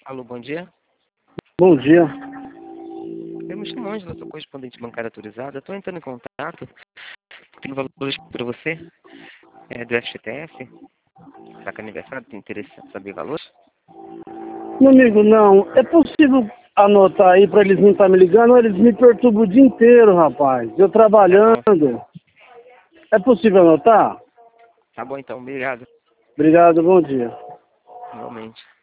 Alô, bom dia. Bom dia. Eu me chamo Ângela, sou correspondente bancária autorizada. Estou entrando em contato. Tenho valores para você do FGTS. Está com aniversário? Tem interesse em saber valores? Meu amigo, não. É possível anotar aí pra eles não estar me ligando? Eles me perturbam o dia inteiro, rapaz. Eu Tá bom. trabalhando. É possível anotar? Tá bom então, obrigado. Obrigado, bom dia. Igualmente.